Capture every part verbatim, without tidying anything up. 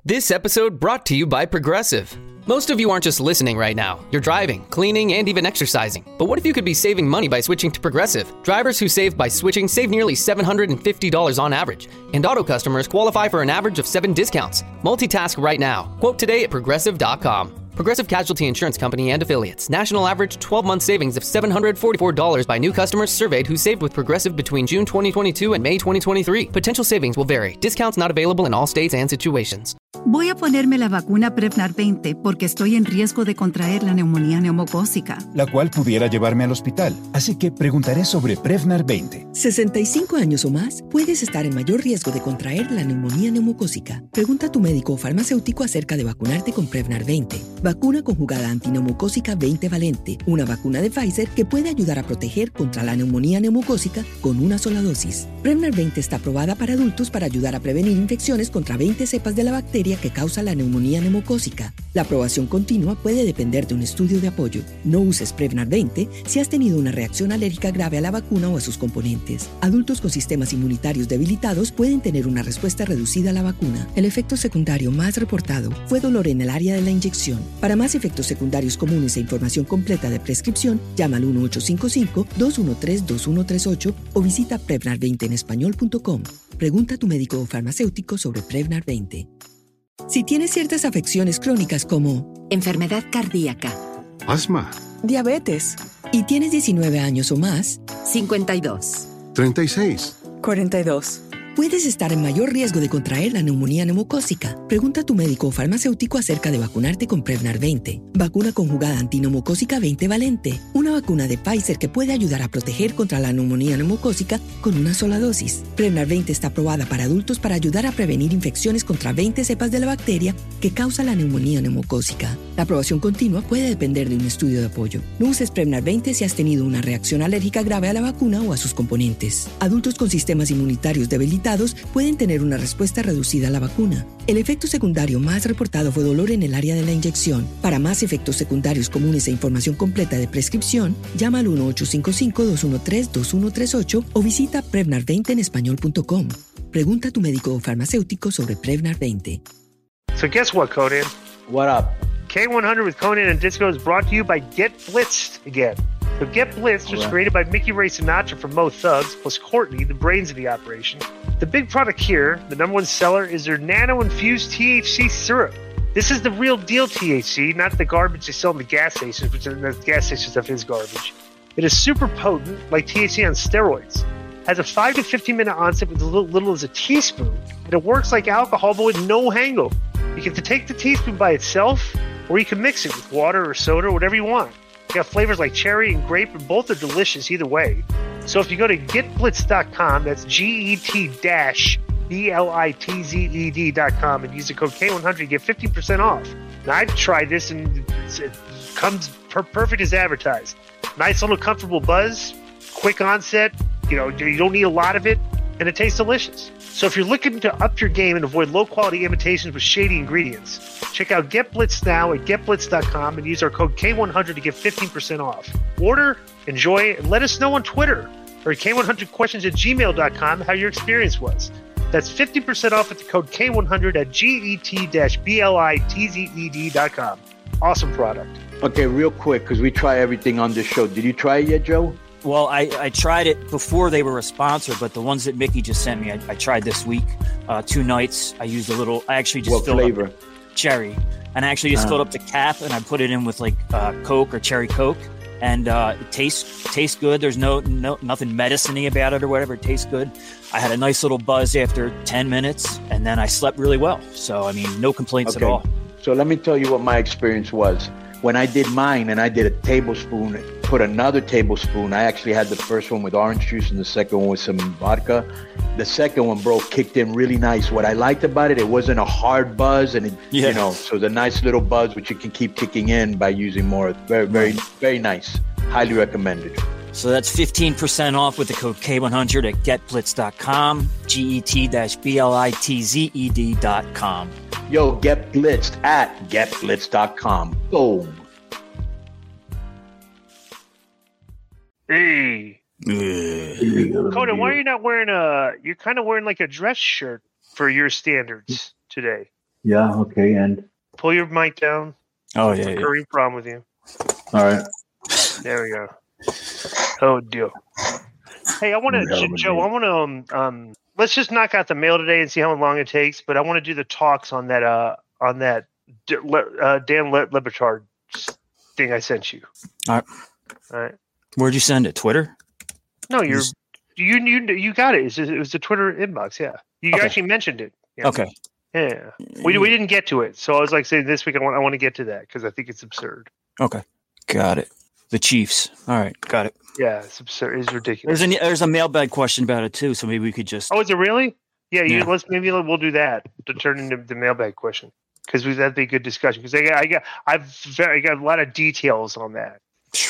This episode brought to you by Progressive. Most of you aren't just listening right now. You're driving, cleaning, and even exercising. But what if you could be saving money by switching to Progressive? Drivers who save by switching save nearly seven hundred fifty dollars on average. And auto customers qualify for an average of seven discounts. Multitask right now. Quote today at progressive dot com. Progressive Casualty Insurance Company and Affiliates. National average twelve-month savings of seven hundred forty-four dollars by new customers surveyed who saved with Progressive between June twenty twenty-two and May twenty twenty-three. Potential savings will vary. Discounts not available in all states and situations. Voy a ponerme la vacuna Prevnar veinte porque estoy en riesgo de contraer la neumonía neumocócica, la cual pudiera llevarme al hospital. Así que preguntaré sobre Prevnar veinte. sesenta y cinco años o más, puedes estar en mayor riesgo de contraer la neumonía neumocócica. Pregunta a tu médico o farmacéutico acerca de vacunarte con Prevnar veinte. Vacuna conjugada antineumocócica veinte valente, una vacuna de Pfizer que puede ayudar a proteger contra la neumonía neumocócica con una sola dosis. Prevnar veinte está aprobada para adultos para ayudar a prevenir infecciones contra veinte cepas de la bacteria que causa la neumonía neumocócica. La aprobación continua puede depender de un estudio de apoyo. No uses Prevnar veinte si has tenido una reacción alérgica grave a la vacuna o a sus componentes. Adultos con sistemas inmunitarios debilitados pueden tener una respuesta reducida a la vacuna. El efecto secundario más reportado fue dolor en el área de la inyección. Para más efectos secundarios comunes e información completa de prescripción, llama al uno ocho cinco cinco, dos uno tres, dos uno tres ocho o visita prevnar veinte en español punto com. Pregunta a tu médico o farmacéutico sobre Prevnar veinte. Si tienes ciertas afecciones crónicas como enfermedad cardíaca, asma, diabetes, y tienes diecinueve años o más, cincuenta y dos, treinta y seis, cuarenta y dos, puedes estar en mayor riesgo de contraer la neumonía neumocócica. Pregunta a tu médico o farmacéutico acerca de vacunarte con Prevnar veinte. Vacuna conjugada antineumocócica veinte valente. Una vacuna de Pfizer que puede ayudar a proteger contra la neumonía neumocócica con una sola dosis. Prevnar veinte está aprobada para adultos para ayudar a prevenir infecciones contra veinte cepas de la bacteria que causa la neumonía neumocócica. La aprobación continua puede depender de un estudio de apoyo. No uses Prevnar veinte si has tenido una reacción alérgica grave a la vacuna o a sus componentes. Adultos con sistemas inmunitarios debilitados pueden tener una respuesta reducida a la vacuna. El efecto secundario más reportado fue dolor en el área de la inyección. Para más efectos secundarios comunes e información completa de prescripción, llama al uno ocho cinco cinco, dos uno tres, dos uno tres ocho o visita prevnar veinte en español punto com. Pregunta a tu médico o farmacéutico sobre Prevnar veinte. So guess what, Conan? What up? K one hundred with Conan and Disco is brought to you by Get Blitzed again. So Get Blitzed was created by Mickey Ray Sinatra from Mo Thugs, plus Courtney, the brains of the operation. The big product here, the number one seller, is their nano-infused T H C syrup. This is the real deal T H C, not the garbage they sell in the gas stations, which the gas station stuff is garbage. It is super potent, like T H C on steroids. Has a five to fifteen minute onset with as little, little as a teaspoon, and it works like alcohol but with no hangover. You can take the teaspoon by itself, or you can mix it with water or soda or whatever you want. You got flavors like cherry and grape, and both are delicious either way. So if you go to get blitz dot com, that's G E T B L I T Z E D dot com, and use the code K one hundred, you get fifteen percent off. Now, I've tried this, and it's, it comes per- perfect as advertised. Nice little comfortable buzz, quick onset, you know, you don't need a lot of it, and it tastes delicious. So if you're looking to up your game and avoid low-quality imitations with shady ingredients, check out Get Blitz now at get blitz dot com and use our code K one hundred to get fifteen percent off. Order, enjoy, and let us know on Twitter or K one hundred questions at gmail dot com how your experience was. That's fifty percent off with the code K one hundred at G E T B L I T Z E D dot com. Awesome product. Okay, real quick, because we try everything on this show. Did you try it yet, Joe? Well, I, I tried it before they were a sponsor, but the ones that Mickey just sent me, I, I tried this week. Uh, two nights. I used a little, I actually just what filled flavor? up cherry. And I actually just uh-huh. filled up the cap and I put it in with like uh, Coke or cherry Coke. And uh, it tastes tastes good. There's no, no nothing medicine-y about it or whatever. It tastes good. I had a nice little buzz after ten minutes, and then I slept really well. So, I mean, no complaints okay. at all. So let me tell you what my experience was. When I did mine and I did a tablespoon, put another tablespoon. I actually had the first one with orange juice and the second one with some vodka. The second one, bro, kicked in really nice. What I liked about it, it wasn't a hard buzz, and it, yeah. you know, so the nice little buzz which you can keep kicking in by using more. Very, very, very nice. Highly recommended. So that's fifteen percent off with the code K one hundred at get blitz dot com, G E T B L I T Z E D dot com. Yo, get blitzed at get blitz dot com. Boom. Hey. Conan, why are you not wearing a, you're kind of wearing like a dress shirt for your standards today. Yeah. Okay. And pull your mic down. Oh yeah, yeah. Recurring problem with you. All right. There we go. Oh deal. Hey, I want to, Joe. I want to um, um. Let's just knock out the mail today and see how long it takes. But I want to do the talks on that uh on that uh, Dan Le- Le Batard thing I sent you. All right. All right. Where'd you send it? Twitter? No, you're you you you got it. It's just, it was the Twitter inbox. Yeah, you okay. actually mentioned it. Yeah. Okay. Yeah, we we didn't get to it, so I was like saying this week I want I want to get to that because I think it's absurd. Okay, got it. The Chiefs. All right, got it. Yeah, it's absurd. It's ridiculous. There's a there's a mailbag question about it too, so maybe we could just. Oh, is it really? Yeah, you, Yeah. let's maybe we'll do that to turn into the mailbag question because that'd be a good discussion because I got I got I've very, I got a lot of details on that.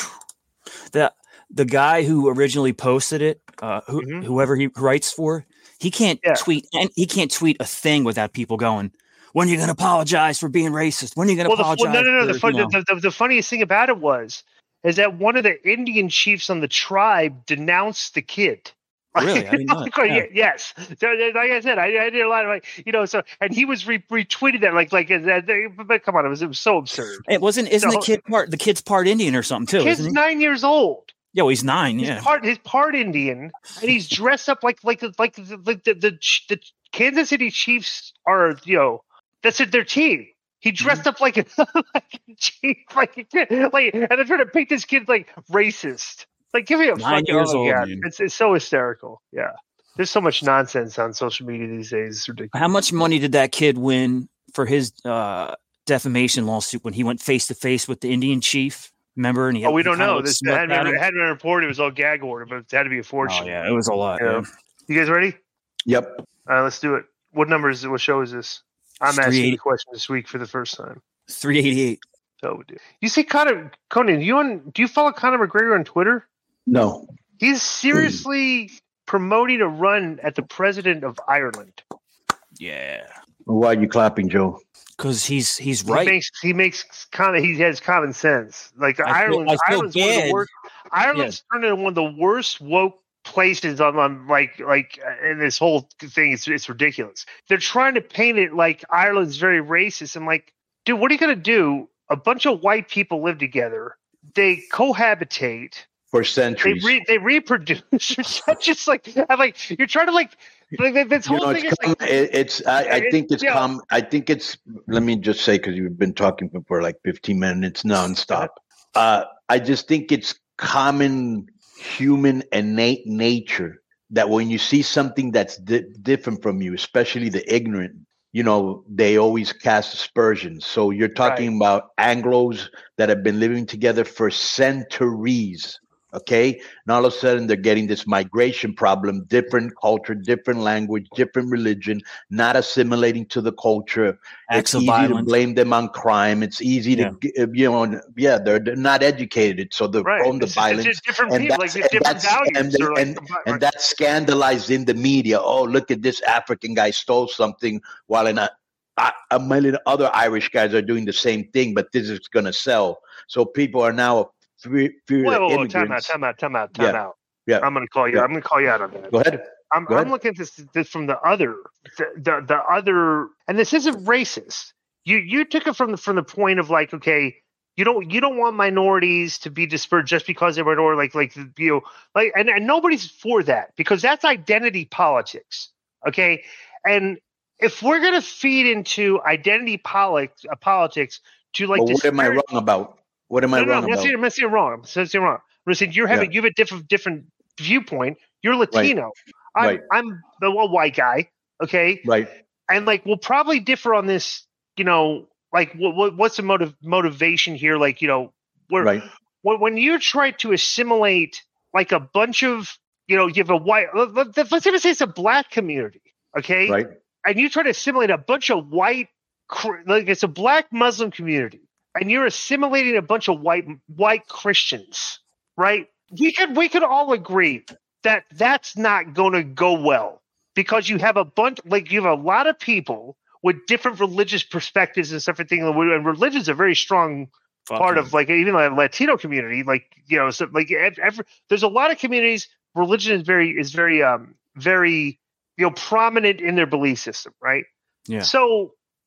The the guy who originally posted it, uh, who, Mhm. whoever he writes for, he can't Yeah. tweet and he can't tweet a thing without people going, "When are you going to apologize for being racist? When are you going to Well, the, apologize?" well, no, no, no. for, The, fun, you know?" the, the, the funniest thing about it was is that one of the Indian chiefs on the tribe denounced the kid. Really? I didn't know that. Yeah. Yes. So, like I said, I, I did a lot of like, you know, so, and he was re- retweeted that like, like, that, but come on, it was, it was so absurd. It wasn't. Isn't So- the kid part? The kid's part Indian or something too? Kid's Isn't he? nine years old. Yeah, well, he's nine. He's Yeah. part, his part Indian, and he's dressed up like, like, like the, the, the, the, the Kansas City Chiefs are, you know, that's their team. He dressed up like a, like a chief, like a kid, like, and they're trying to paint this kid like racist. Like, give me a Nine fucking years oh, old, God. dude. It's it's so hysterical. Yeah, there's so much nonsense on social media these days. It's ridiculous. How much money did that kid win for his uh, defamation lawsuit when he went face to face with the Indian chief? Remember? And he Oh, we he don't kinda, know. like, This smirked hadn't at been, him. hadn't been reported. It was all gag order, but it had to be a fortune. Oh yeah, it was a lot. You know? Yeah. You guys ready? Yep. All right, let's do it. What number is it? What show is this? I'm It's asking three the eighty question this week for the first time. Three eighty eight. So we do. You see, Conor Conan, you on? Do you follow Conor McGregor on Twitter? No. He's seriously promoting a run at the president of Ireland. Yeah. Why are you clapping, Joe? Because he's he's right. He makes he makes common. He has common sense. Like I feel- Ireland, I feel Ireland's one of the bad. worst. Ireland's turned into one of the worst woke places on, on like like uh, in this whole thing. It's it's ridiculous. They're trying to paint it like Ireland's very racist. I'm like, dude, what are you gonna do? A bunch of white people live together. They cohabitate. For They centuries. re, they reproduce. It's just like I'm like you're trying to like, like this You whole know, thing it's, is like com- it- it's I, I it- think it's yeah. com- I think it's let me just say because you've been talking for like fifteen minutes nonstop. Uh, I just think it's common human innate nature that when you see something that's di- different from you, especially the ignorant, you know, they always cast aspersions. So you're talking about Anglos that have been living together for centuries. Okay. And all of a sudden they're getting this migration problem, different culture, different language, different religion, not assimilating to the culture. Acts It's of easy to violence. blame them on crime. It's easy Yeah. to, g- you know, yeah, they're, they're not educated. So they're right. prone to It's, violence. it's just different And people, that's, like and, different that's, values. and, they- or like, and, right. and that's scandalized in the media. Oh, look at this African guy stole something while in a, a, a million other Irish guys are doing the same thing, but this is going to sell. So people are now fear, fear Whoa, that whoa, whoa, time out, immigrants. time out, time out, time Yeah. out. Yeah. I'm gonna call you. Yeah. I'm gonna call you out on that. Go ahead. I'm, Go I'm ahead. looking at this, this from the other, the, the the other, and this isn't racist. You you took it from the from the point of like, okay, you don't you don't want minorities to be dispersed just because they're minority, like like you know, like and, and nobody's for that because that's identity politics. Okay, and if we're gonna feed into identity politics, uh, politics to like, Well, what am I disparage- wrong about? What am I no, no, wrong I'm not about? saying, I'm not saying wrong. I'm not saying wrong. I'm saying you're having you have a different different viewpoint. You're Latino. I'm Right. I'm the well, white guy. Okay, Right. and like we'll probably differ on this. You know, like what, what what's the motive motivation here? Like you know, where Right. when when you try to assimilate like a bunch of you know you have a white let, let, let's even say it's a black community. Okay, Right. and you try to assimilate a bunch of white, cr- like it's a black Muslim community, and you're assimilating a bunch of white white Christians, right? We could we could all agree that that's not going to go well because you have a bunch, like you have a lot of people with different religious perspectives and stuff, everything, and religion's a very strong part of like even the Latino community, like you know, so like ev- every, there's a lot of communities. Religion is very is very um very you know prominent in their belief system, right? Yeah. So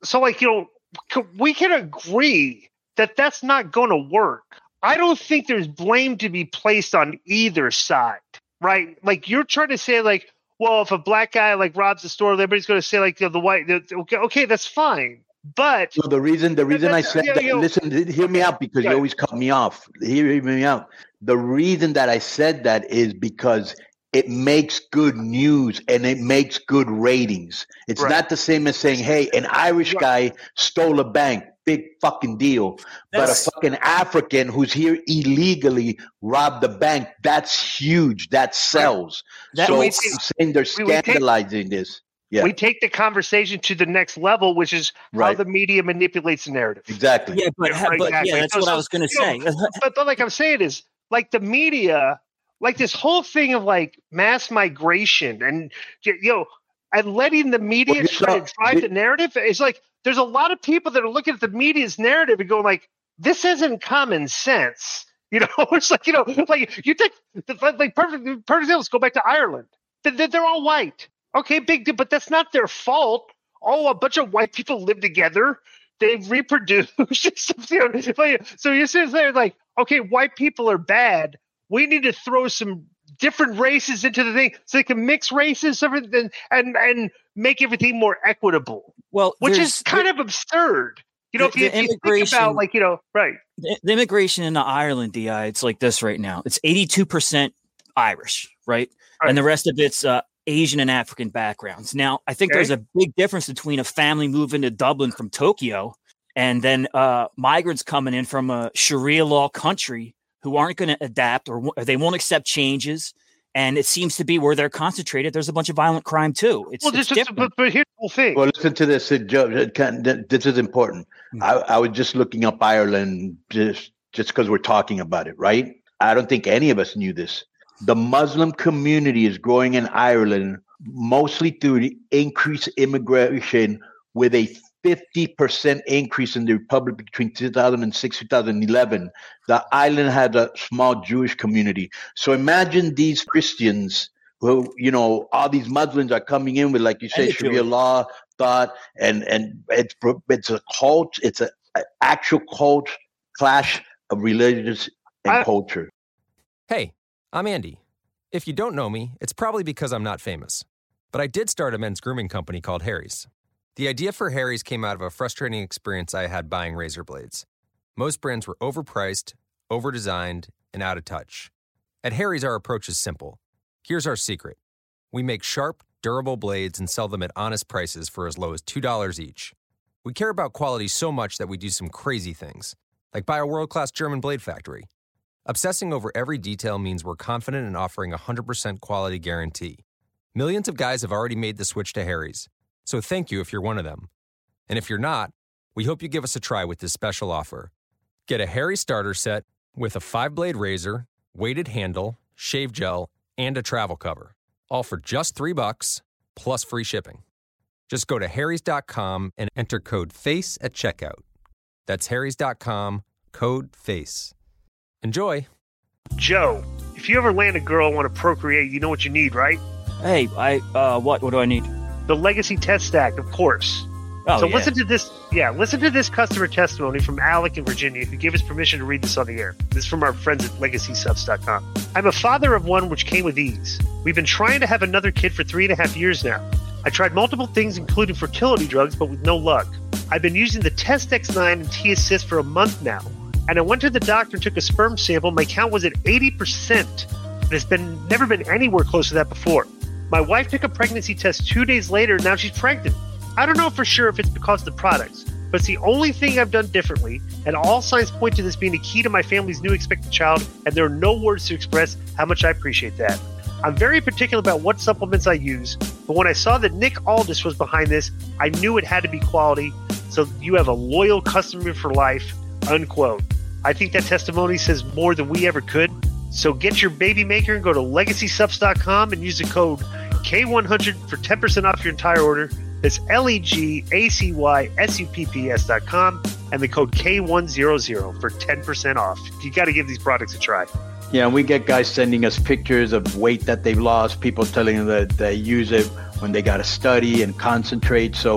so like, you know, we can agree that that's not going to work. I don't think there's blame to be placed on either side, right? Like you're trying to say like, well, if a black guy like robs the store, everybody's going to say like the, the white, the, okay, okay, that's fine. But so the reason, the reason I said yeah, that, you know, listen, hear me out because you always cut me off. Hear, hear me out. The reason that I said that is because it makes good news and it makes good ratings. It's right. not the same as saying, hey, an Irish right. guy stole a bank. Big fucking deal. That's, but a fucking African who's here illegally robbed the bank. That's huge. That sells. That so I'm saying they're scandalizing take, this. Yeah. We take the conversation to the next level, which is right. how the media manipulates the narrative. Exactly. Yeah, but, yeah, but exactly. yeah, that's so, what so, I was going to say. Know, but, but like I'm saying is, like the media, like this whole thing of like mass migration and, you know, and letting the media well, try not, to drive it, the narrative is like, there's a lot of people that are looking at the media's narrative and going like, this isn't common sense. You know, it's like, you know, like you take, like perfect, perfect examples, go back to Ireland. They're, they're all white. Okay, big deal, but that's not their fault. Oh, a bunch of white people live together. They reproduce. You know, so you're sitting there like, okay, white people are bad. We need to throw some different races into the thing so they can mix races and and, and make everything more equitable. Well, which is kind of absurd. You know, the, if, you, if you think about like, you know, right. The, the immigration into Ireland, D I, it's like this right now. It's eighty-two percent Irish, right? right? And the rest of it's uh, Asian and African backgrounds. Now, I think okay. there's a big difference between a family moving to Dublin from Tokyo and then uh, migrants coming in from a Sharia law country who aren't going to adapt or, or they won't accept changes. And it seems to be where they're concentrated. There's a bunch of violent crime too. It's, well, it's just, but, but here's the whole thing. Well, listen to this, Joe. This is important. Mm-hmm. I, I was just looking up Ireland just just because we're talking about it, right? I don't think any of us knew this. The Muslim community is growing in Ireland mostly through the increased immigration, with a fifty percent increase in the Republic between two thousand six and two thousand eleven. The island had a small Jewish community. So imagine these Christians who, you know, all these Muslims are coming in with, like you say, Sharia law thought, and, and it's, it's a cult, it's an actual cult clash of religious and I, culture. Hey, I'm Andy. If you don't know me, it's probably because I'm not famous. But I did start a men's grooming company called Harry's. The idea for Harry's came out of a frustrating experience I had buying razor blades. Most brands were overpriced, overdesigned, and out of touch. At Harry's, our approach is simple. Here's our secret. We make sharp, durable blades and sell them at honest prices for as low as two dollars each. We care about quality so much that we do some crazy things, like buy a world-class German blade factory. Obsessing over every detail means we're confident in offering a one hundred percent quality guarantee. Millions of guys have already made the switch to Harry's. So thank you if you're one of them. And if you're not, we hope you give us a try with this special offer. Get a Harry starter set with a five-blade razor, weighted handle, shave gel, and a travel cover. All for just three bucks, plus free shipping. Just go to harrys dot com and enter code FACE at checkout. That's harrys dot com, code FACE. Enjoy. Joe, if you ever land a girl and want to procreate, you know what you need, right? Hey, I, uh, what, what do I need? The Legacy Test Stack, of course. Oh, so yeah. listen to this. Yeah, listen to this customer testimony from Alec in Virginia, who gave us permission to read this on the air. This is from our friends at legacy subs dot com. I'm a father of one, which came with ease. We've been trying to have another kid for three and a half years now. I tried multiple things, including fertility drugs, but with no luck. I've been using the Test X nine and T-Assist for a month now, and I went to the doctor and took a sperm sample. My count was at eighty percent. It's been never been anywhere close to that before. My wife took a pregnancy test two days later, and now she's pregnant. I don't know for sure if it's because of the products, but it's the only thing I've done differently, and all signs point to this being a key to my family's new expected child, and there are no words to express how much I appreciate that. I'm very particular about what supplements I use, but when I saw that Nick Aldis was behind this, I knew it had to be quality, so you have a loyal customer for life, unquote. I think that testimony says more than we ever could. So get your baby maker and go to legacy subs dot com and use the code K one hundred for ten percent off your entire order. That's L E G A C Y S U P P S dot com and the code K one hundred for ten percent off. You got to give these products a try. Yeah, and we get guys sending us pictures of weight that they've lost, people telling them that they use it when they got to study and concentrate. So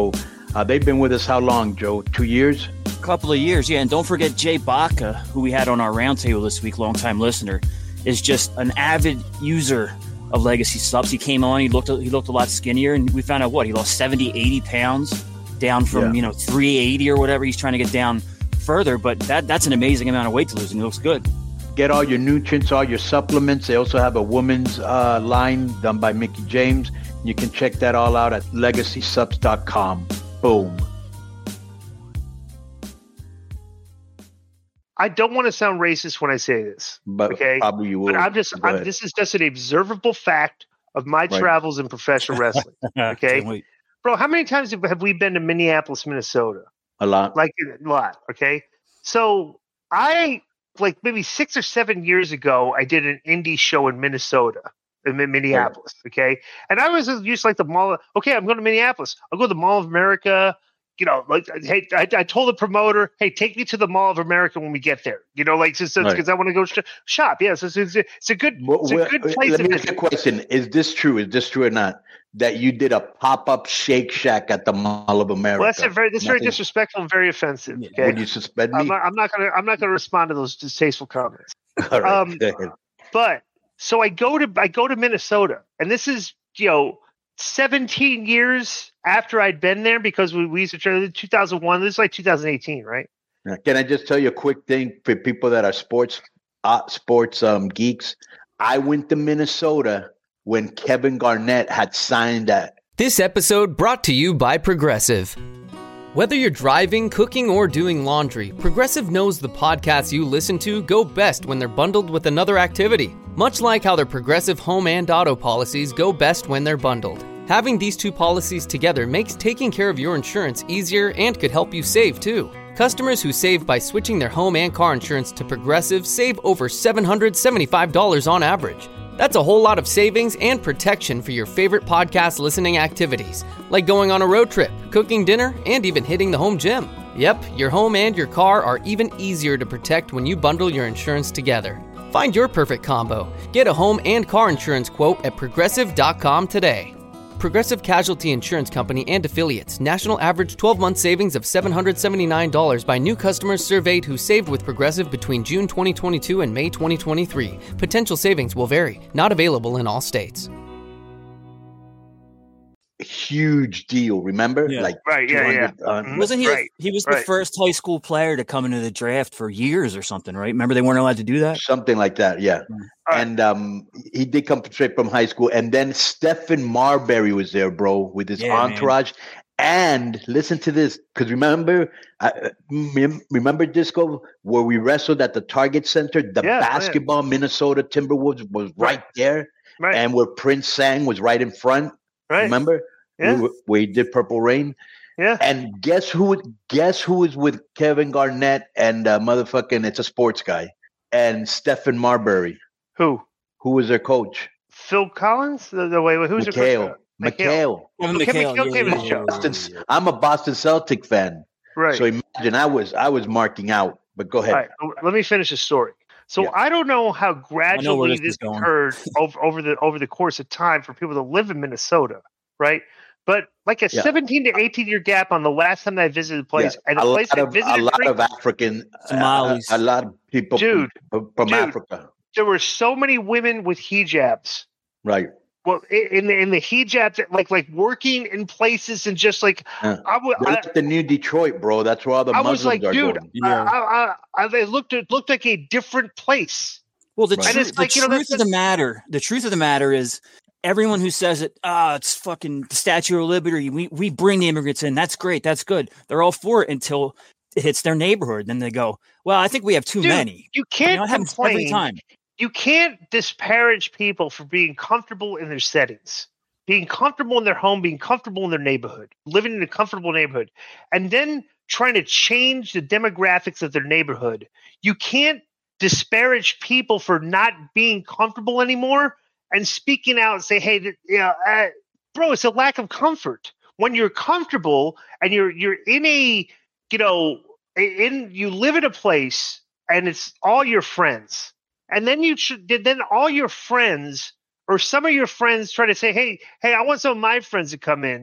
Uh, they've been with us how long, Joe? Two years? A couple of years, yeah. And don't forget Jay Baca, who we had on our roundtable this week, longtime listener, is just an avid user of Legacy Subs. He came on, he looked he looked a lot skinnier, and we found out what? He lost seventy, eighty pounds down from, yeah. you know, three eighty or whatever. He's trying to get down further, but that that's an amazing amount of weight to lose, and he looks good. Get all your nutrients, all your supplements. They also have a women's uh, line done by Mickey James. You can check that all out at legacy subs dot com. Boom. I don't want to sound racist when I say this, but okay? Probably you will. But I'm just, I'm, this is just an observable fact of my right. travels in professional wrestling. Okay, bro, how many times have we been to Minneapolis, Minnesota? A lot, like a lot. Okay, so I like maybe six or seven years ago, I did an indie show in Minnesota, in Minneapolis. Okay, and I was used to like the mall. Of, okay, I'm going to Minneapolis. I'll go to the Mall of America. You know, like, hey, I, I told the promoter, hey, take me to the Mall of America when we get there. You know, like, because right. I want to go sh- shop. Yes, yeah, so it's, it's, it's a good, it's well, a good place. Let me ask you a question: is this true? Is this true or not? That you did a pop-up Shake Shack at the Mall of America? Well, that's very, that's very disrespectful and very offensive. Okay? Would you suspend me? I'm not, I'm not gonna, I'm not gonna respond to those distasteful comments. All right. Um, but so I go to, I go to Minnesota, and this is, you know, seventeen years after I'd been there, because we, we used to try two thousand one. This is like two thousand eighteen, right? Can I just tell you a quick thing for people that are sports uh, sports um, geeks? I went to Minnesota when Kevin Garnett had signed that. This episode brought to you by Progressive. Whether you're driving, cooking, or doing laundry, Progressive knows the podcasts you listen to go best when they're bundled with another activity. Much like how their Progressive home and auto policies go best when they're bundled. Having these two policies together makes taking care of your insurance easier and could help you save too. Customers who save by switching their home and car insurance to Progressive save over seven hundred seventy-five dollars on average. That's a whole lot of savings and protection for your favorite podcast listening activities, like going on a road trip, cooking dinner, and even hitting the home gym. Yep, your home and your car are even easier to protect when you bundle your insurance together. Find your perfect combo. Get a home and car insurance quote at progressive dot com today. Progressive Casualty Insurance Company and Affiliates. National average twelve-month savings of seven hundred seventy-nine dollars by new customers surveyed who saved with Progressive between June twenty twenty-two and May twenty twenty-three. Potential savings will vary. Not available in all states. Huge deal, remember? Yeah. Like right, yeah, yeah. Uh, mm-hmm. Wasn't he? Right. He was right. the first high school player to come into the draft for years or something, right? Remember they weren't allowed to do that? Something like that, yeah. Mm-hmm. And um, he did come straight from high school. And then Stephen Marbury was there, bro, with his yeah, entourage. Man. And listen to this, because remember, uh, remember Disco, where we wrestled at the Target Center? The yeah, basketball yeah. Minnesota Timberwolves was right, right there. Right. And where Prince sang was right in front. Right. Remember? Yeah. We, we did Purple Rain. Yeah. And guess who guess who is with Kevin Garnett and uh, motherfucking, it's a sports guy, and Stephen Marbury. Who? Who was their coach? Phil Collins? The, the way who's McHale. their coach? McHale. McHale. McHale. McHale came yeah, to the show. Boston, I'm a Boston Celtic fan. Right. So imagine I was I was marking out. But go ahead. All right, let me finish the story. So yeah. I don't know how gradually know this, this occurred over, over the over the course of time for people that live in Minnesota, right? But like a yeah. seventeen to eighteen year gap on the last time I visited the place, yeah. and the a place lot I of, visited a lot of African Somalis, uh, a lot of people dude, from, from dude, Africa. There were so many women with hijabs, right? Well, in the in the hijabs, like like working in places and just like uh, I would like the new Detroit, bro. That's where all the I Muslims was like, are dude, going. I, I, I, I, it looked it looked like a different place. Well, the, right. tru- the like, truth you know, of the matter, the truth of the matter is, everyone who says it, ah, oh, it's fucking the Statue of Liberty. We we bring the immigrants in. That's great. That's good. They're all for it until it hits their neighborhood. Then they go, well, I think we have too dude, many. You can't you know, complain. Every time. You can't disparage people for being comfortable in their settings, being comfortable in their home, being comfortable in their neighborhood, living in a comfortable neighborhood, and then trying to change the demographics of their neighborhood. You can't disparage people for not being comfortable anymore and speaking out and say, hey, you know, uh, bro, it's a lack of comfort. When you're comfortable and you're you're in a, you know, in you live in a place and it's all your friends. And then you should then all your friends or some of your friends try to say, hey, hey, I want some of my friends to come in.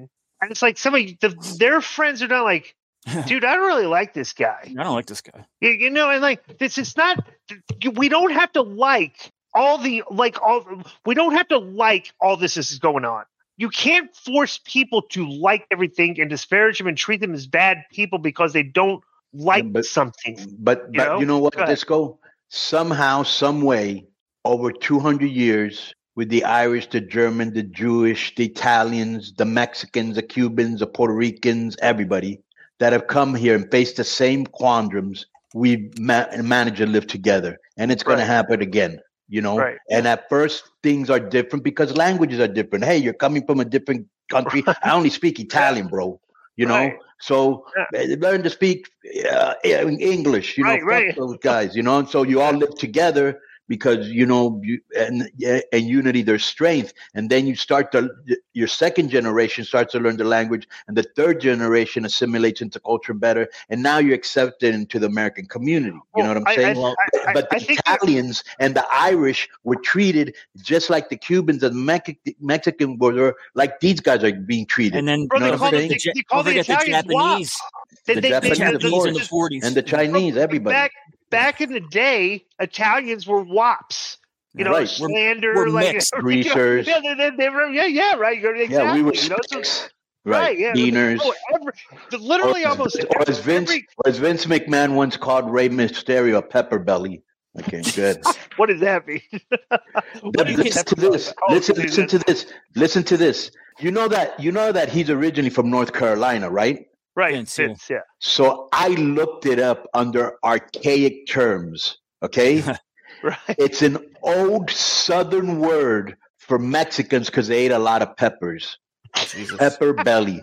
And it's like some of the, their friends are not like, dude, I don't really like this guy. I don't like this guy. You, you know, and like this is not. We don't have to like all the like all. We don't have to like all this is going on. You can't force people to like everything and disparage them and treat them as bad people because they don't like but, something. But you but know, you know what, Go Disco? Somehow, some way, over two hundred years, with the Irish, the German, the Jewish, the Italians, the Mexicans, the Cubans, the Puerto Ricans, everybody that have come here and faced the same quandaries, we ma- managed to live together, and it's going Right. to happen again. You know, Right. and at first things are different because languages are different. Hey, you're coming from a different country. I only speak Italian, bro. You know, Right. so uh, learn to speak uh, English. You know, Right, fuck right. those guys. You know, and so you all live together because you know, you, and and unity, there's strength. And then you start to your second generation starts to learn the language, and the third generation assimilates into culture better. And now you're accepted into the American community. You Well, know what I'm I- saying? I- I- but the I think that- Italians and the Irish were treated just like the Cubans and Mex- Mexican were like these guys are being treated. And then Bro, you they know call what I'm the, saying? they, they call Don't the forget the Italians Japanese. wops. They, The they, they, Japanese, they, of they- course. in the forties. And the Chinese, everybody. Back back in the day, Italians were wops. You know, Right. We're- slander, we're like mixed. You Greasers. know, yeah, they, they, they were, yeah, yeah, right. You're, exactly. Yeah, we were you know, so- six. right, Right. yeah. Beaners. Oh, every, the- literally, Or as- almost or as Vince, every- or as Vince McMahon once called Rey Mysterio, a pepper belly. Okay, good. what does that mean? What is listen to pepper this. belly? Oh, Listen, dude, listen to that's- this. Listen to this. You know that you know that he's originally from North Carolina, right? Right, Vince, yeah. Vince, yeah. So I looked it up under archaic terms. Okay, Right. it's an old Southern word for Mexicans because they ate a lot of peppers. Jesus. Pepper belly.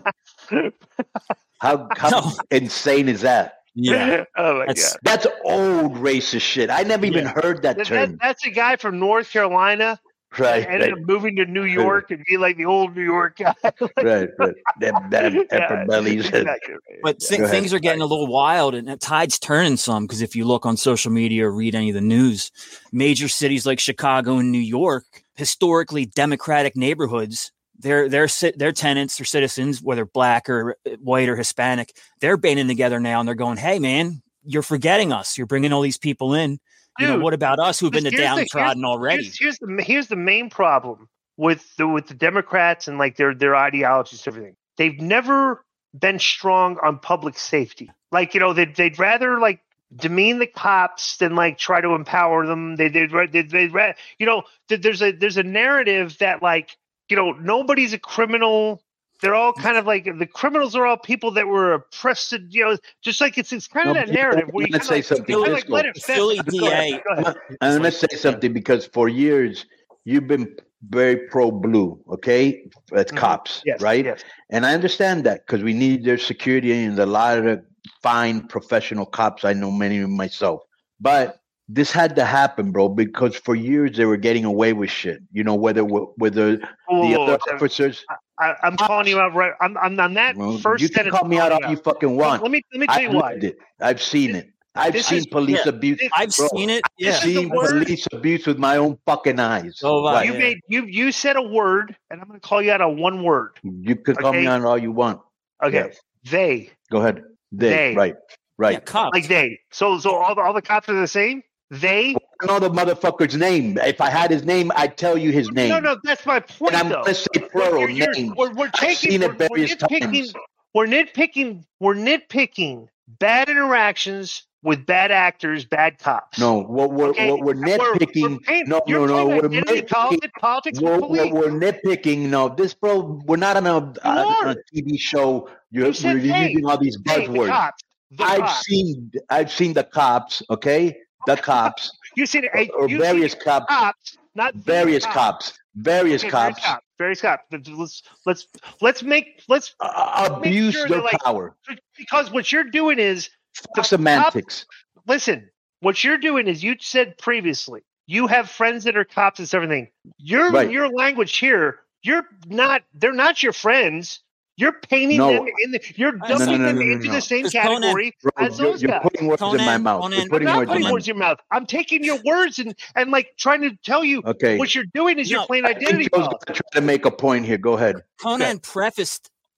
How how No. insane is that? Yeah. Oh my That's- god. That's old racist shit. I never even Yeah. heard that That, term. that, that's a guy from North Carolina. Right, Ended right, up moving to New York and be like the old New York guy. right, right. Them, them pepper Yeah, bellies. exactly right. But Go th- ahead. things are getting a little wild, and the tide's turning some. Because if you look on social media or read any of the news, major cities like Chicago and New York, historically Democratic neighborhoods, their their ci- their tenants or citizens, whether black or white or Hispanic, they're banding together now, and they're going, "Hey, man, you're forgetting us. You're bringing all these people in. You know, Dude, what about us who've been the Here's the- downtrodden here's- already?" Here's, here's the here's the main problem with the with the Democrats and like their their ideologies and everything. They've never been strong on public safety. Like, you know, they'd they'd rather like demean the cops than like try to empower them. They they'd, ra- they'd, they'd ra- you know, th- there's a there's a narrative that like, you know, nobody's a criminal. They're all kind of like the criminals are all people that were oppressed. You know, just like it's it's kind of No, that but you know narrative what, where you let's kind say of like, something, kinda like Disco. let it Philly fester. D Go A. ahead, go ahead. And let's say something because for years you've been very pro blue, okay? That's Mhm. cops, Yes, right? yes. And I understand that because we need their security and a lot of fine professional cops. I know many of myself, but this had to happen, bro, because for years they were getting away with shit. You know, whether whether the Whoa, other so officers. I, I'm calling you out right. I'm, I'm on that Well, first you can sentence. call me I'm out calling all you you fucking want. Let me let me tell I've you why. lived it. I've seen it. I've this seen is- police yeah, abuse. this- I've bro, seen it. I've Yeah. This is the seen word- police abuse with my own fucking eyes. Oh, wow. Right. You Yeah. made you you said a word, and I'm going to call you out on one word. You can call Okay. me on all you want. Okay, Yes. they Go ahead. They, They. right, right. Yeah, cops. like they. So so all the all the cops are the same. They. I know the motherfucker's name. If I had his name, I'd tell you his name. No, no, that's my point. And I'm though. going to say plural You're- you're- names. We're, we're I've taking. seen we're, it various we're nitpicking. times. We're nitpicking. We're nitpicking bad interactions with bad actors, bad cops. No, what we're, Okay? what we're And we're- nitpicking. we're paint- no, you're no, no. playing We're identity nitpicking. politics, politics with We're, police. we're, we're nitpicking. No, this, bro, we're not on a, on are. a T V show. You're, You said you're they. using all these Hey, the buzzwords. cops. The I've cops. seen I've seen the cops, okay? The cops, You see, hey, or you various see cops, cops, not the various cops, various Okay, cops, Various cops. Various cops. Let's let's let's make let's uh, abuse sure their they're like- power. because what you're doing is Fuck semantics. listen. What you're doing is you said previously you have friends that are cops and everything. Your Right. your language here. You're not. They're not your friends. You're painting No. them in the. You're No, dumping no, no, them no, no, into no. the same Because Conan- category Bro, as you're, those you're guys. putting words in my Conan, mouth. Conan, You're I'm putting not words in putting my words in your mouth. I'm taking your words and and like trying to tell you Okay. what you're doing is No, you're playing I think identity Joe's politics. gonna try to make a point here. Go ahead. Conan prefaced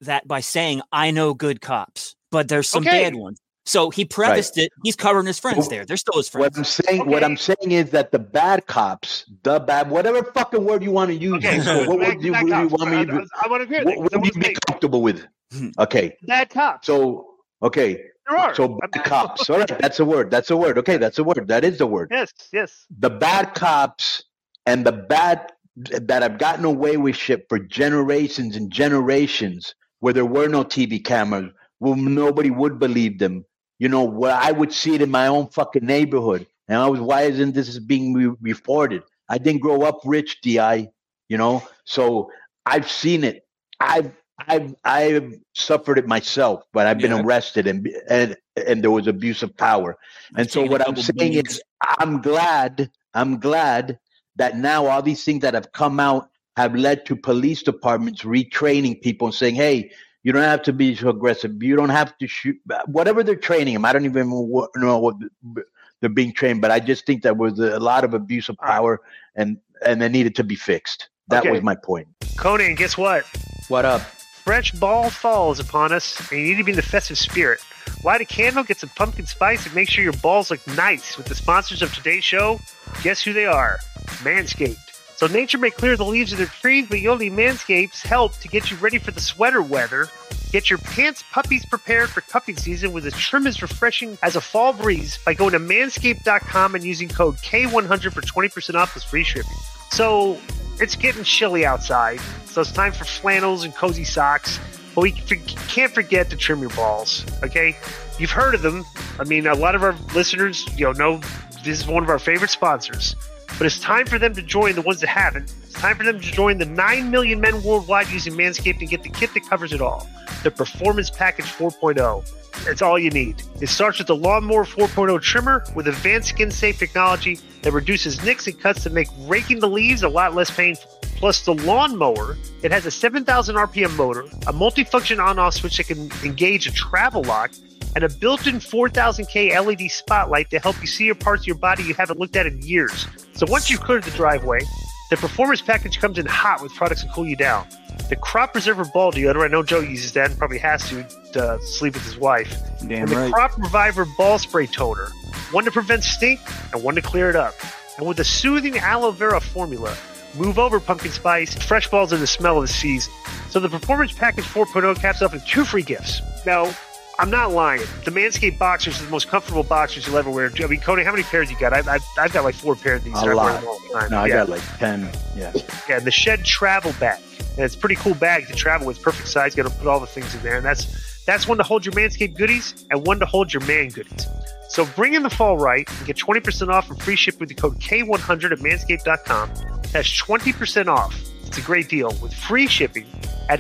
that by saying, I know good cops, but there's some Okay. bad ones. So he prefaced it. He's covering his friends there. They're still his friends. What I'm saying, what I'm saying is that the bad cops, the bad, whatever fucking word you want to use. Okay, so what bad- would you, bad what do you cops. want me to? I, I want to agree with What, that, what 'cause I would you wanna be say comfortable with? Okay, bad cops. so okay, There are. so bad cops. All right, that's a word. That's a word. Okay, that's a word. That is the word. Yes, yes. The bad cops and the bad that have gotten away with shit for generations and generations, where there were no T V cameras, where nobody would believe them. You know, where I would see it in my own fucking neighborhood, and I was, why isn't this being re- reported? I didn't grow up rich, D I. You know, so I've seen it. I've I've I've suffered it myself, but I've been Yeah. arrested and and and there was abuse of power. And so taken what a I'm couple saying beatings. is, I'm glad. I'm glad that now all these things that have come out have led to police departments retraining people and saying, hey, you don't have to be so aggressive. You don't have to shoot. Whatever they're training them, I don't even know what they're being trained, but I just think there was a lot of abuse of power and, and they needed to be fixed. That Okay. was my point. Conan, guess what? What up? Fresh ball falls upon us, and you need to be in the festive spirit. Light a candle, get some pumpkin spice, and make sure your balls look nice with the sponsors of today's show. Guess who they are? Manscaped. So nature may clear the leaves of their trees, but you'll need Manscaped's help to get you ready for the sweater weather. Get your pants puppies prepared for cuffing season with a trim as refreshing as a fall breeze by going to manscaped dot com and using code K one hundred for twenty percent off with free shipping. So it's getting chilly outside, so it's time for flannels and cozy socks. But we can't forget to trim your balls, okay? You've heard of them. I mean, a lot of our listeners, you know, know this is one of our favorite sponsors. But it's time for them to join the ones that haven't. It's time for them to join the nine million men worldwide using Manscaped and get the kit that covers it all. The Performance Package four point oh. It's all you need. It starts with the Lawnmower four point oh trimmer with advanced skin-safe technology that reduces nicks and cuts to make raking the leaves a lot less painful. Plus the Lawnmower, it has a seven thousand R P M motor, a multifunction on-off switch that can engage a travel lock, and a built-in four thousand K L E D spotlight to help you see your parts of your body you haven't looked at in years. So once you've cleared the driveway, the Performance Package comes in hot with products to cool you down. The Crop Preserver Ball Deodorant, I know Joe uses that and probably has to to sleep with his wife. Damn and the right. Crop Reviver Ball Spray Toner, one to prevent stink and one to clear it up. And with the soothing aloe vera formula, move over pumpkin spice, fresh balls are the smell of the season. So the Performance Package four point oh caps off with two free gifts. Now, I'm not lying. The Manscaped boxers are the most comfortable boxers you'll ever wear. I mean, Cody, how many pairs you got? I've, I've, I've got like four pairs of these. A and I wear lot. them all the time. No, I yeah. got like ten. Yeah. Yeah, the Shed Travel Bag. And it's a pretty cool bag to travel with. Perfect size. Got to put all the things in there. And that's that's one to hold your Manscaped goodies and one to hold your man goodies. So bring in the fall right and get twenty percent off and free shipping with the code K one hundred at manscaped dot com. That's twenty percent off. It's a great deal with free shipping at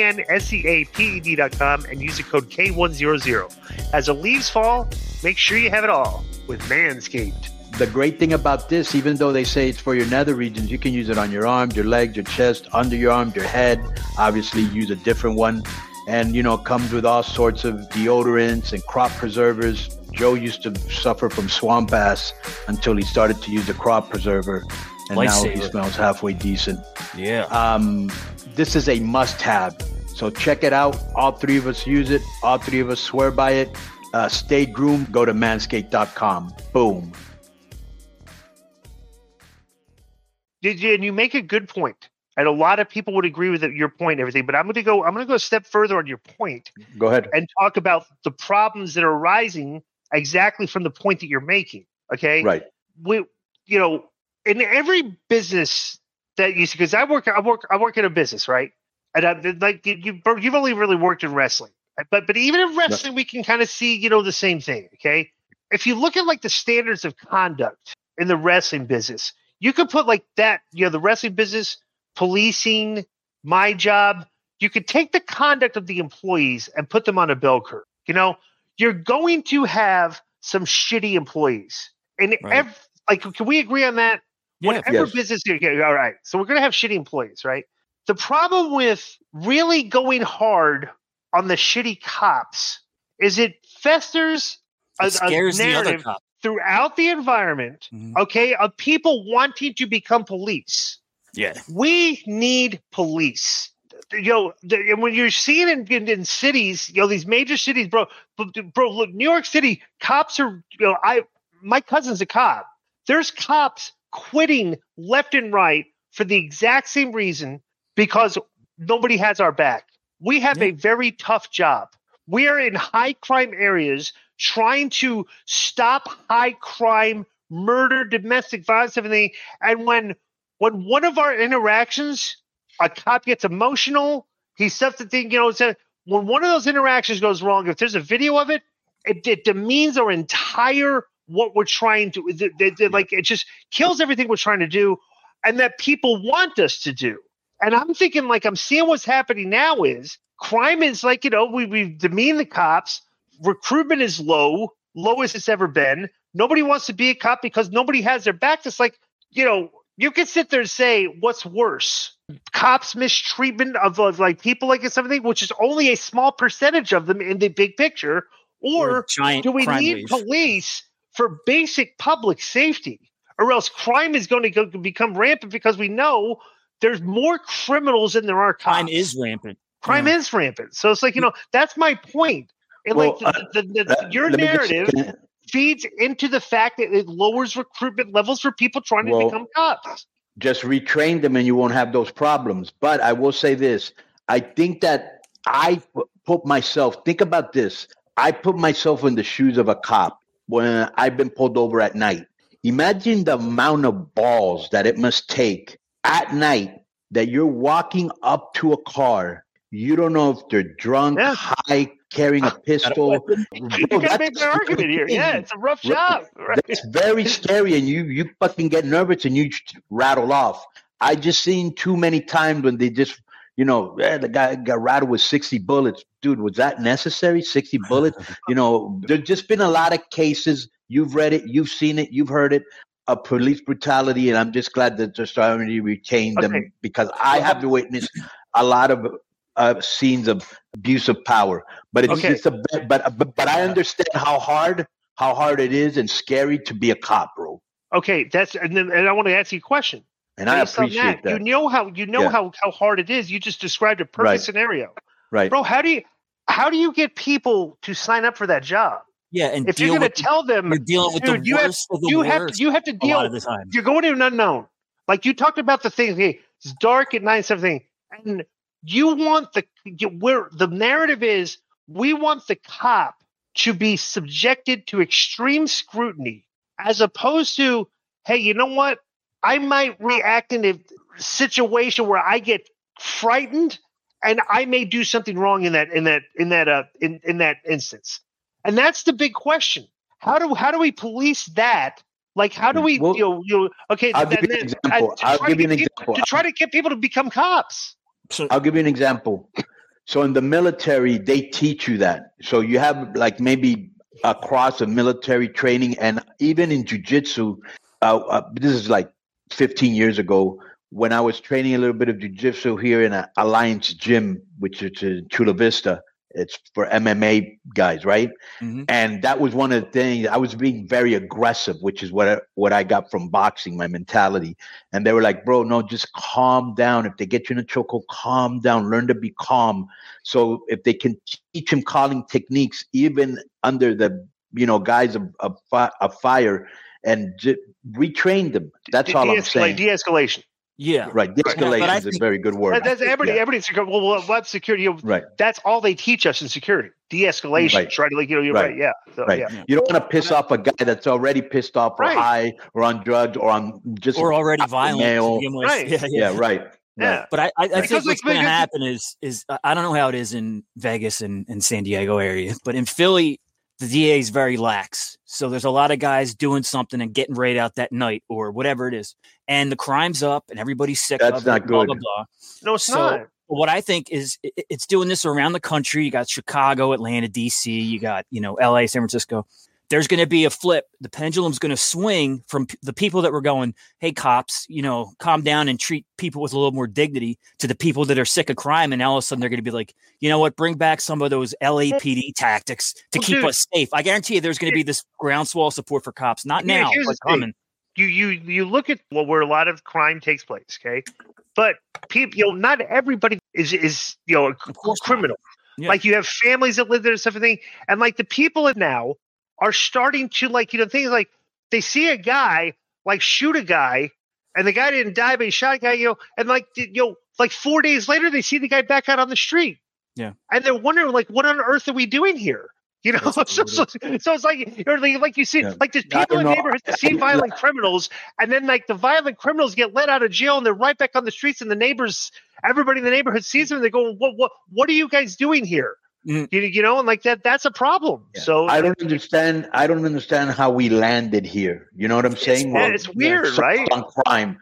manscaped dot com and use the code K one hundred. As the leaves fall, make sure you have it all with Manscaped. The great thing about this, even though they say it's for your nether regions, you can use it on your arms, your legs, your chest, under your arm, your head. Obviously, use a different one. And, you know, it comes with all sorts of deodorants and crop preservers. Joe used to suffer from swamp ass until he started to use the crop preserver. And now he Lifesaver. smells halfway decent. Yeah. Um, this is a must-have. So check it out. All three of us use it. All three of us swear by it. Uh, stay groomed. Go to manscaped dot com. Boom. Did you, and you make a good point, and a lot of people would agree with it, your point and everything. But I'm going to go. I'm going to go a step further on your point Go ahead. and talk about the problems that are arising exactly from the point that you're making. Okay, Right. we, you know, in every business that you see, because I work, I work, I work in a business, right? And I, like you, you've only really worked in wrestling, but but even in wrestling, we can kind of see, you know, the same thing. Okay, if you look at like the standards of conduct in the wrestling business. You could put like that, you know, the wrestling business, policing, my job. You could take the conduct of the employees and put them on a bell curve. You know, you're going to have some shitty employees. And Right. ev- like, can we agree on that? Yeah. Whatever Yes. business you get, all right. So we're going to have shitty employees, right? The problem with really going hard on the shitty cops is it festers a, It scares a the other narrative cop. throughout the environment, Mhm. okay, of people wanting to become police. Yeah. We need police. you know, the, and when you're seeing in, in, in cities, you know, these major cities, bro, bro, look, New York City, cops are, you know, I, my cousin's a cop. There's cops quitting left and right for the exact same reason, because nobody has our back. We have yeah. a very tough job. We are in high crime areas trying to stop high crime, murder, domestic violence, everything. And when when one of our interactions, a cop gets emotional, he stuff the thing, you know, said, when one of those interactions goes wrong, if there's a video of it, it, it demeans our entire what we're trying to, it, it, it, like, it just kills everything we're trying to do and that people want us to do. And I'm thinking, like, I'm seeing what's happening now is crime is like, you know, we, we demean the cops. Recruitment is low, lowest it's ever been. Nobody wants to be a cop because nobody has their back. It's like, you know, you can sit there and say, what's worse? Cops mistreatment of, of like people like this, everything, which is only a small percentage of them in the big picture. Or, or do we need wave. police for basic public safety? Or else crime is going to go, become rampant because we know there's more criminals than there are cops. Crime is rampant. Crime yeah. is rampant. So it's like, you know, that's my point. And well, like the, the, the, the, uh, your narrative just, feeds into the fact that it lowers recruitment levels for people trying well, to become cops. Just retrain them and you won't have those problems. But I will say this. I think that I put myself, think about this. I put myself in the shoes of a cop when I've been pulled over at night. Imagine the amount of balls that it must take at night that you're walking up to a car. You don't know if they're drunk, yeah. high, carrying a pistol. You Bro, gotta make an argument here. Yeah, it's a rough right. job. Right. That's very scary, and you you fucking get nervous and you rattle off. I just seen too many times when they just, you know, yeah, the guy got rattled with sixty bullets. Dude, was that necessary? sixty bullets? You know, there's just been a lot of cases. You've read it, you've seen it, you've heard it, of police brutality, and I'm just glad that they're starting to retain them okay. because I have witnessed a lot of uh, scenes of abuse of power. But it's okay. just a but, but but I understand how hard how hard it is and scary to be a cop, bro. Okay, that's and then and I want to ask you a question. And I appreciate that, that. You know how you know yeah. how, how hard it is. You just described a perfect right. scenario, right, bro? How do you how do you get people to sign up for that job? Yeah, and if you're going to tell them you're dealing with dude, the you worst have, of the you worst have to, you have to deal. A lot of the time. You're going to an unknown. Like you talked about the thing. Hey, it's dark at night, something, and you want the where the narrative is. We want the cop to be subjected to extreme scrutiny, as opposed to, hey, you know what? I might react in a situation where I get frightened, and I may do something wrong in that in that in that uh in, in that instance. And that's the big question. How do how do we police that? Like, how do we, well, you know, you know okay, I'll give you an example. I'll give you an example. To try to get people to become cops. So, I'll give you an example. So in the military, they teach you that. So you have like maybe across a military training, and even in jiu-jitsu, uh, uh, this is like fifteen years ago, when I was training a little bit of jiu-jitsu here in an Alliance gym, which is in Chula Vista. It's for M M A guys, right? Mm-hmm. And that was one of the things. I was being very aggressive, which is what I, what I got from boxing, my mentality. And they were like, bro, no, just calm down. If they get you in a chokehold, calm down. Learn to be calm. So if they can teach him calling techniques, even under the, you know, guise of, of, of fire, and j- retrain them. That's de- all I'm saying. De-escalation. Yeah, right. De-escalation yeah, is a very good word. That's everybody. Yeah. Everybody's security. Well, well, what security? You know, right. That's all they teach us in security. De-escalation. Right. Try to like you know. You're right. right. Yeah. So, right. Yeah. You don't want to piss off a guy that's already pissed off, or right. high, or on drugs, or on just or already violent. Right. Yeah, yeah. yeah. Right. Yeah. But I, I, I right. think what's going to happen is is I don't know how it is in Vegas and, and San Diego area, but in Philly, the D A is very lax. So there's a lot of guys doing something and getting raided out that night or whatever it is. And the crime's up and everybody's sick That's of not it, good. blah, blah, blah. No, it's so not. What I think is it, it's doing this around the country. You got Chicago, Atlanta, D C, you got, you know, L A, San Francisco. There's going to be a flip. The pendulum's going to swing from p- the people that were going, hey, cops, you know, calm down and treat people with a little more dignity, to the people that are sick of crime. And all of a sudden they're going to be like, you know what, bring back some of those L A P D tactics to well, keep dude, us safe. I guarantee you there's going to be this groundswell support for cops. Not now, but coming. You, you, you look at well, where a lot of crime takes place, okay? But people, you know, not everybody is is you know a criminal. Yeah. Like you have families that live there and stuff and thing, and like the people now are starting to like you know things like they see a guy like shoot a guy, and the guy didn't die, but he shot a guy, you know, and like you know like four days later they see the guy back out on the street. Yeah, and they're wondering like, what on earth are we doing here? You know, so, so, so it's like, or like, like you see, yeah. like there's people in neighborhoods that see violent criminals, and then like the violent criminals get let out of jail and they're right back on the streets, and the neighbors, everybody in the neighborhood sees them and they go, "What, what, what are you guys doing here?" Mm. You, you know, and like that, that's a problem. Yeah. So I don't understand. I don't understand how we landed here. You know what I'm saying? It's, well, it's weird, soft right? On crime,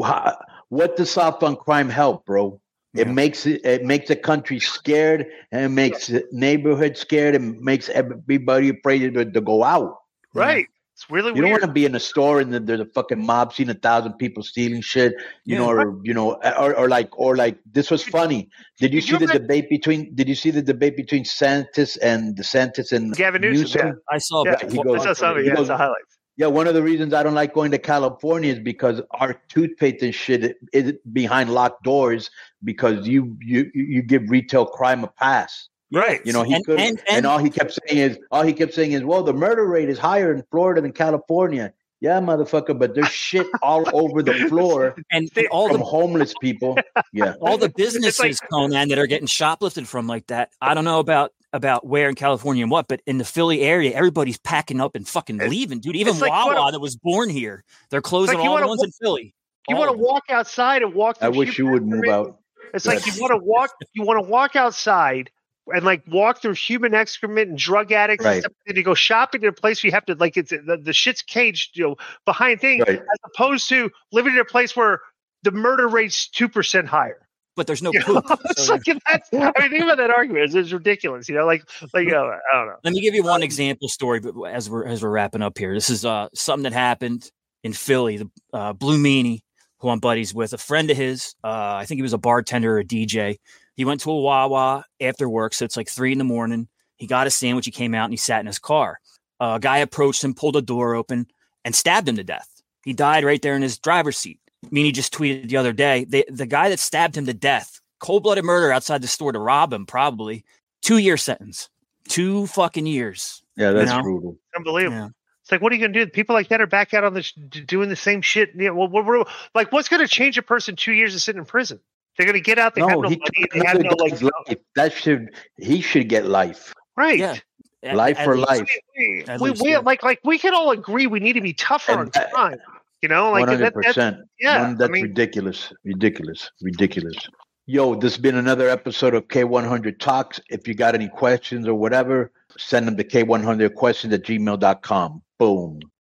what does soft on crime help, bro? It yeah. makes it, it makes the country scared, and it makes the neighborhood scared, and makes everybody afraid to, to go out. Right. It's really you weird. don't want to be in a store and there's a fucking mob seeing a thousand people stealing shit, you yeah. know, or you know, or, or like, or like this was funny. Did you did see you the imagine- debate between? Did you see the debate between DeSantis and DeSantis and Gavin Newsom? Newsom? Yeah. I saw. Yeah. He goes, I saw some. Yeah, goes, it's a highlight. Yeah, one of the reasons I don't like going to California is because our toothpaste and shit is behind locked doors because you you you give retail crime a pass. Right. You know, he and, could and, and, and all he kept saying is all he kept saying is, well, the murder rate is higher in Florida than California. Yeah, motherfucker, but there's shit all over the floor and, and all from the homeless people. Yeah. All the businesses, like, Conan, that are getting shoplifted from like that. I don't know about about where in California and what, but in the Philly area, everybody's packing up and fucking leaving, dude. Even like Wawa wanna, that was born here, they're closing like all the ones walk, in Philly. You want to walk outside and walk through I wish you would move out. It's yes. like you want to walk you want to walk outside and like walk through human excrement and drug addicts right. and stuff, and you go shopping in a place where you have to like it's the, the shit's caged, you know, behind things, right. as opposed to living in a place where the murder rate's two percent higher. But there's no you poop. So, like, that's, I mean, think about that argument. It's, it's ridiculous, you know. Like, like you know, I don't know. Let me give you one example story, but as we're as we're wrapping up here, this is uh something that happened in Philly. The uh, Blue Meanie, who I'm buddies with, a friend of his. Uh, I think he was a bartender or a D J. He went to a Wawa after work, so it's like three in the morning. He got a sandwich. He came out and he sat in his car. Uh, a guy approached him, pulled the door open, and stabbed him to death. He died right there in his driver's seat. Meanie just tweeted the other day, they, the guy that stabbed him to death, cold-blooded murder outside the store to rob him, probably, two-year sentence. Two fucking years. Yeah, that's you know? brutal. Unbelievable. Yeah. It's like, what are you going to do? People like that are back out on the sh- doing the same shit. You know, well, we're, we're, like, what's going to change a person two years to sit in prison? They're going to get out. They no, have no he money. They have no like. Life. That should he should get life. Right. Yeah. Life at, for at life. We, we, we yeah. like like we can all agree we need to be tougher and on that, crime. You know, like one hundred percent. That, that, yeah, One, that's I mean, ridiculous. Ridiculous. Ridiculous. Yo, this has been another episode of K one hundred Talks. If you got any questions or whatever, send them to K one hundred questions at gmail dot com. Boom.